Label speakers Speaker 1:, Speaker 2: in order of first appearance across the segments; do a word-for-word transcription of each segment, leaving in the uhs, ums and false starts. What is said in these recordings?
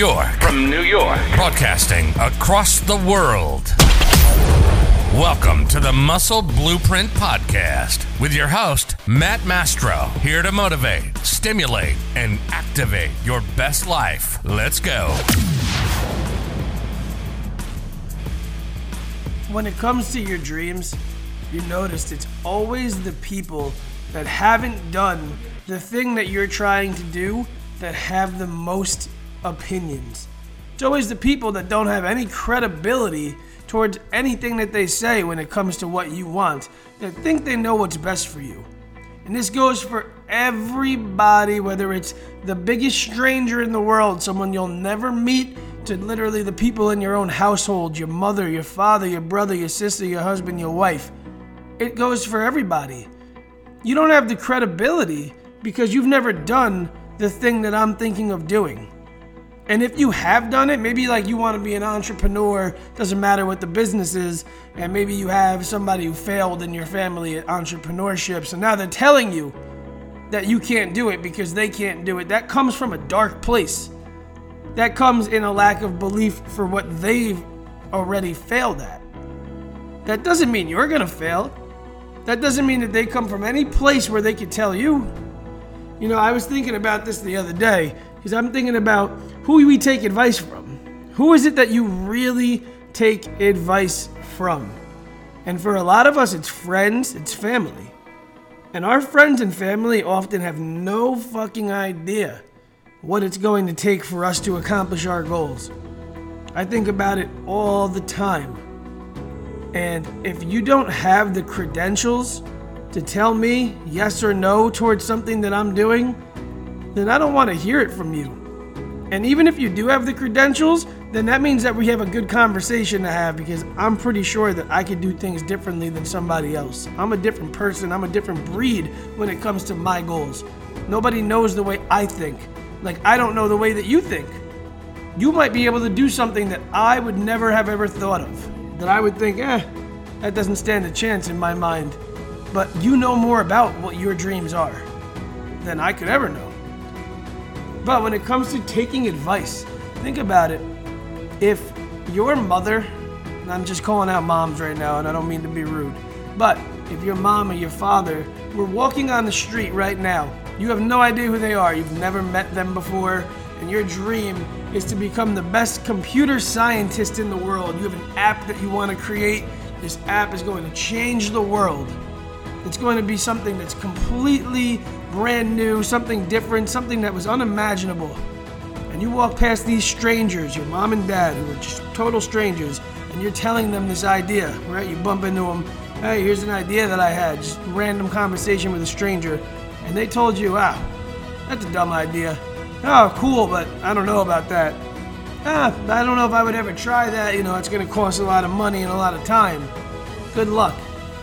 Speaker 1: York.
Speaker 2: From New York.
Speaker 1: Broadcasting across the world. Welcome to the Muscle Blueprint Podcast with your host, Matt Mastro, here to motivate, stimulate, and activate your best life. Let's go.
Speaker 3: When it comes to your dreams, you noticed it's always the people that haven't done the thing that you're trying to do that have the most opinions. It's always the people that don't have any credibility towards anything that they say when it comes to what you want, that think they know what's best for you. And this goes for everybody, whether it's the biggest stranger in the world, someone you'll never meet, to literally the people in your own household, your mother, your father, your brother, your sister, your husband, your wife. It goes for everybody. You don't have the credibility because you've never done the thing that I'm thinking of doing. And if you have done it, maybe like you want to be an entrepreneur, doesn't matter what the business is, and maybe you have somebody who failed in your family at entrepreneurship, so now they're telling you that you can't do it because they can't do it. That comes from a dark place. That comes in a lack of belief for what they've already failed at. That doesn't mean you're going to fail. That doesn't mean that they come from any place where they could tell you. You know, I was thinking about this the other day, because I'm thinking about who we take advice from. Who is it that you really take advice from? And for a lot of us, it's friends, it's family. And our friends and family often have no fucking idea what it's going to take for us to accomplish our goals. I think about it all the time. And if you don't have the credentials to tell me yes or no towards something that I'm doing, then I don't want to hear it from you. And even if you do have the credentials, then that means that we have a good conversation to have, because I'm pretty sure that I could do things differently than somebody else. I'm a different person. I'm a different breed when it comes to my goals. Nobody knows the way I think. Like, I don't know the way that you think. You might be able to do something that I would never have ever thought of. That I would think, eh, that doesn't stand a chance in my mind. But you know more about what your dreams are than I could ever know. But when it comes to taking advice, think about it. If your mother, and I'm just calling out moms right now, and I don't mean to be rude, but if your mom or your father were walking on the street right now, you have no idea who they are, you've never met them before, and your dream is to become the best computer scientist in the world. You have an app that you want to create. This app is going to change the world. It's going to be something that's completely brand new, something different, something that was unimaginable. And you walk past these strangers, your mom and dad, who are just total strangers, and you're telling them this idea, right? You bump into them, hey, here's an idea that I had, just random conversation with a stranger, and they told you, wow, that's a dumb idea. Oh, cool, but I don't know about that. Ah, I don't know if I would ever try that, you know, it's going to cost a lot of money and a lot of time. Good luck.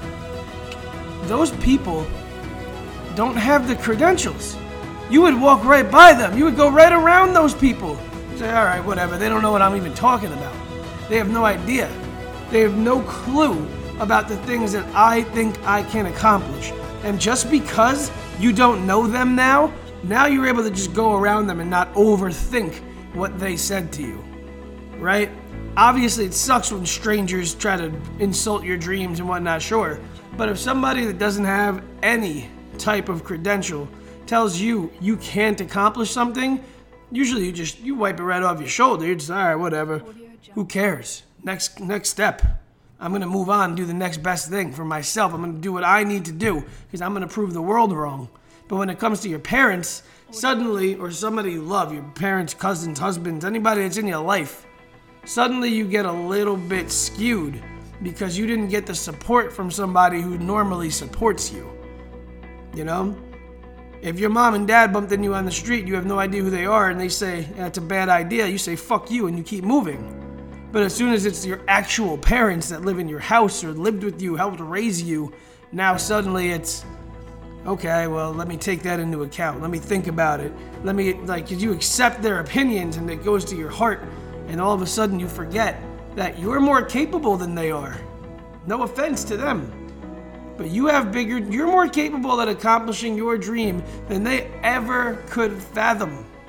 Speaker 3: Those people don't have the credentials. You would walk right by them. You would go right around those people. Say, all right, whatever. They don't know what I'm even talking about. They have no idea. They have no clue about the things that I think I can accomplish. And just because you don't know them now, now you're able to just go around them and not overthink what they said to you, right? Obviously, it sucks when strangers try to insult your dreams and whatnot, sure. But if somebody that doesn't have any type of credential tells you you can't accomplish something, usually you just you wipe it right off your shoulder. You're just, all right, whatever. Who cares? Next next step. I'm going to move on and do the next best thing for myself. I'm going to do what I need to do because I'm going to prove the world wrong. But when it comes to your parents, suddenly, or somebody you love, your parents, cousins, husbands, anybody that's in your life, suddenly you get a little bit skewed because you didn't get the support from somebody who normally supports you. You know? If your mom and dad bumped into you on the street, you have no idea who they are, and they say, that's a bad idea, you say, fuck you, and you keep moving. But as soon as it's your actual parents that live in your house or lived with you, helped raise you, now suddenly it's, okay, well, let me take that into account. Let me think about it. Let me, like, you accept their opinions, and it goes to your heart, and all of a sudden you forget that you're more capable than they are. No offense to them. But you have bigger, you're more capable at accomplishing your dream than they ever could fathom.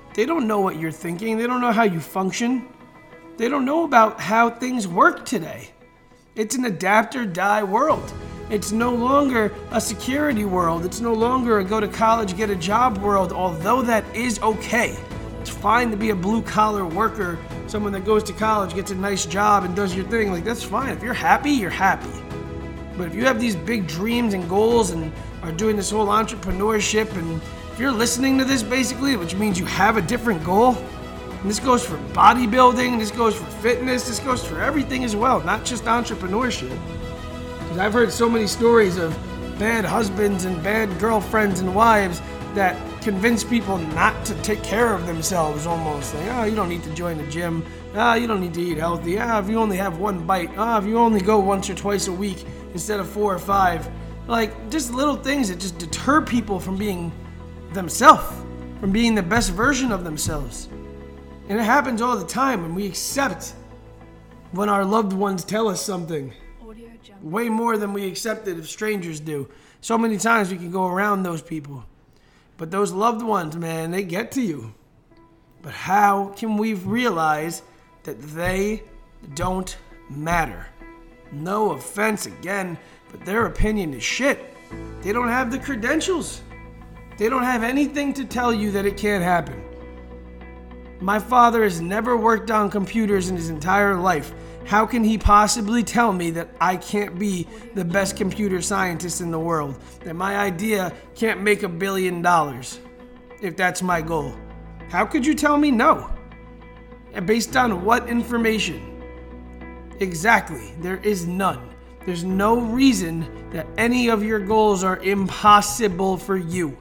Speaker 3: They don't know what you're thinking. They don't know how you function. They don't know about how things work today. It's an adapt or die world. It's no longer a security world. It's no longer a go to college, get a job world, although that is okay. It's fine to be a blue collar worker, someone that goes to college, gets a nice job and does your thing. Like, that's fine. If you're happy, you're happy. But if you have these big dreams and goals and are doing this whole entrepreneurship, and if you're listening to this basically, which means you have a different goal, and this goes for bodybuilding, this goes for fitness, this goes for everything as well, not just entrepreneurship. Because I've heard so many stories of bad husbands and bad girlfriends and wives that convince people not to take care of themselves almost. Like, oh, you don't need to join the gym. Ah, oh, you don't need to eat healthy. Ah, oh, if you only have one bite. Ah, oh, if you only go once or twice a week instead of four or five. Like, just little things that just deter people from being themselves, from being the best version of themselves. And it happens all the time when we accept when our loved ones tell us something. Way more than we accept it if strangers do. So many times we can go around those people. But those loved ones, man, they get to you. But how can we realize that they don't matter? No offense again, but their opinion is shit. They don't have the credentials. They don't have anything to tell you that it can't happen. My father has never worked on computers in his entire life. How can he possibly tell me that I can't be the best computer scientist in the world? That my idea can't make a billion dollars, if that's my goal? How could you tell me no? And based on what information? Exactly, there is none. There's no reason that any of your goals are impossible for you.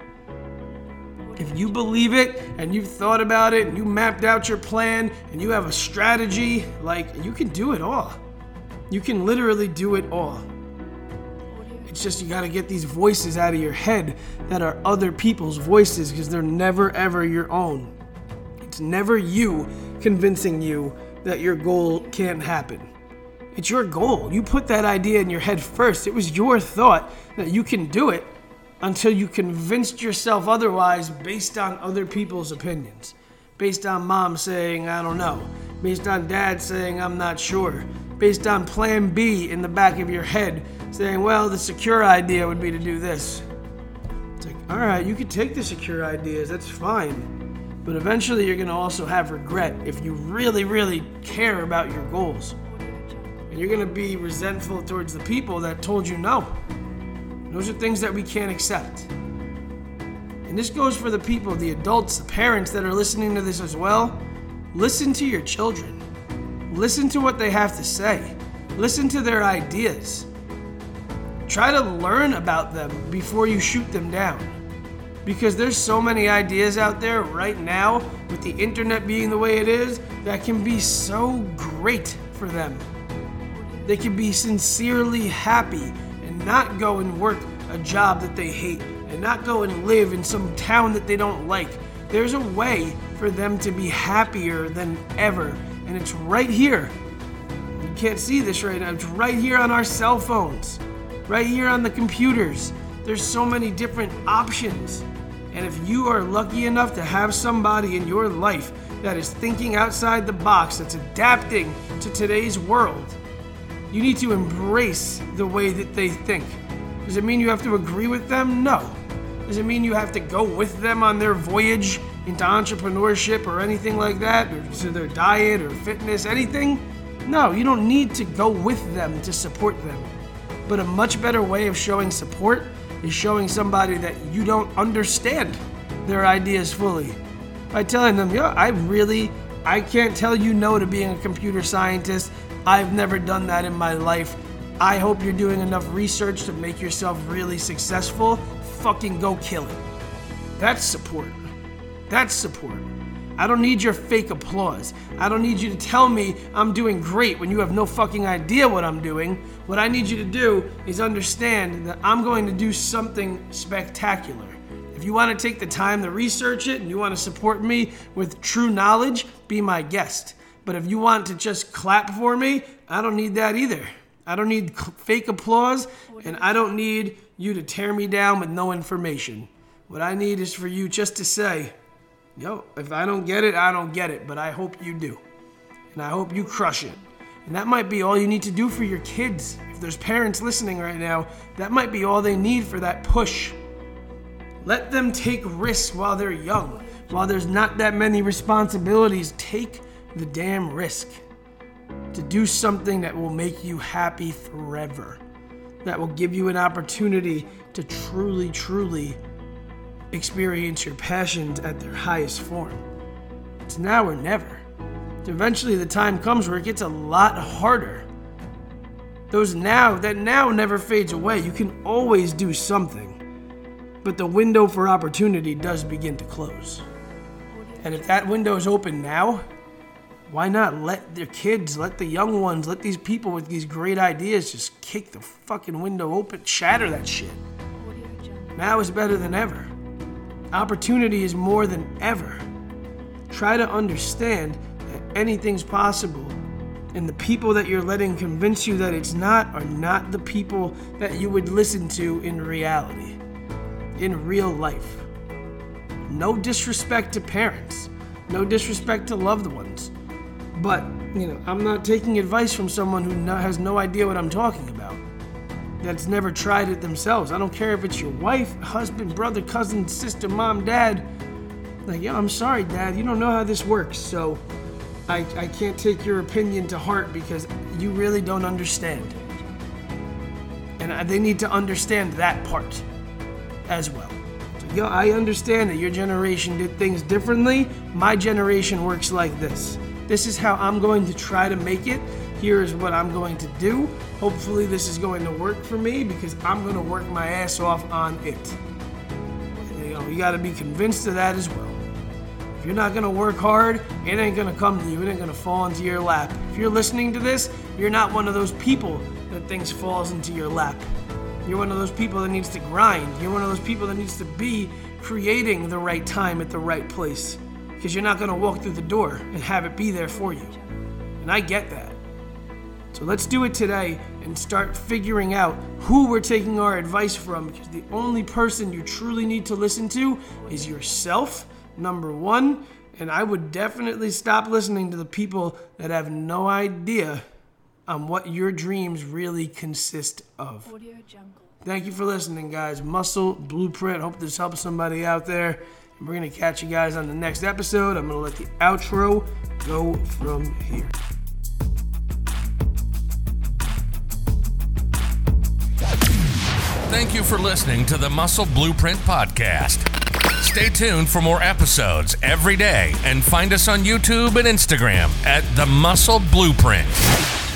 Speaker 3: If you believe it and you've thought about it and you mapped out your plan and you have a strategy, like, you can do it all. You can literally do it all. It's just you got to get these voices out of your head that are other people's voices, because they're never ever your own. It's never you convincing you that your goal can't happen. It's your goal. You put that idea in your head first. It was your thought that you can do it, until you convinced yourself otherwise based on other people's opinions. Based on mom saying, I don't know. Based on dad saying, I'm not sure. Based on plan B in the back of your head saying, well, the secure idea would be to do this. It's like, all right, you could take the secure ideas, that's fine. But eventually you're gonna also have regret if you really, really care about your goals. And you're gonna be resentful towards the people that told you no. Those are things that we can't accept. And this goes for the people, the adults, the parents that are listening to this as well. Listen to your children. Listen to what they have to say. Listen to their ideas. Try to learn about them before you shoot them down. Because there's so many ideas out there right now, with the internet being the way it is, that can be so great for them. They can be sincerely happy and not go and work a job that they hate, and not go and live in some town that they don't like. There's a way for them to be happier than ever, and it's right here. You can't see this right now. It's right here on our cell phones, right here on the computers. There's so many different options. And if you are lucky enough to have somebody in your life that is thinking outside the box, that's adapting to today's world, you need to embrace the way that they think. Does it mean you have to agree with them? No. Does it mean you have to go with them on their voyage into entrepreneurship or anything like that, or to their diet or fitness, anything? No, you don't need to go with them to support them. But a much better way of showing support is showing somebody that you don't understand their ideas fully. By telling them, yeah, I really, I can't tell you no to being a computer scientist. I've never done that in my life. I hope you're doing enough research to make yourself really successful. Fucking go kill it. That's support. That's support. I don't need your fake applause. I don't need you to tell me I'm doing great when you have no fucking idea what I'm doing. What I need you to do is understand that I'm going to do something spectacular. If you want to take the time to research it and you want to support me with true knowledge, be my guest. But if you want to just clap for me, I don't need that either. I don't need fake applause, and I don't need you to tear me down with no information. What I need is for you just to say, yo, if I don't get it, I don't get it, but I hope you do. And I hope you crush it. And that might be all you need to do for your kids. If there's parents listening right now, that might be all they need for that push. Let them take risks while they're young. While there's not that many responsibilities, take the damn risk to do something that will make you happy forever. That will give you an opportunity to truly, truly experience your passions at their highest form. It's now or never. Eventually the time comes where it gets a lot harder. Those now, that now never fades away. You can always do something. But the window for opportunity does begin to close. And if that window is open now, why not let their kids, let the young ones, let these people with these great ideas just kick the fucking window open, shatter that shit. Now is better than ever. Opportunity is more than ever. Try to understand that anything's possible, and the people that you're letting convince you that it's not are not the people that you would listen to in reality, in real life. No disrespect to parents, no disrespect to loved ones, but, you know, I'm not taking advice from someone who no, has no idea what I'm talking about, that's never tried it themselves. I don't care if it's your wife, husband, brother, cousin, sister, mom, dad. Like, yo, I'm sorry, Dad, you don't know how this works, so I, I can't take your opinion to heart because you really don't understand. And I, they need to understand that part as well. So, yo, I understand that your generation did things differently. My generation works like this. This is how I'm going to try to make it. Here is what I'm going to do. Hopefully this is going to work for me because I'm going to work my ass off on it. And, you know, you got to be convinced of that as well. If you're not going to work hard, it ain't going to come to you. It ain't going to fall into your lap. If you're listening to this, you're not one of those people that things falls into your lap. You're one of those people that needs to grind. You're one of those people that needs to be creating the right time at the right place. Because you're not going to walk through the door and have it be there for you. And I get that. So let's do it today and start figuring out who we're taking our advice from, because the only person you truly need to listen to is yourself, number one. And I would definitely stop listening to the people that have no idea on what your dreams really consist of. Audio Jungle. Thank you for listening, guys. Muscle Blueprint. Hope this helps somebody out there. And we're going to catch you guys on the next episode. I'm going to let the outro go from here.
Speaker 1: Thank you for listening to the Muscle Blueprint Podcast. Stay tuned for more episodes every day and find us on YouTube and Instagram at The Muscle Blueprint.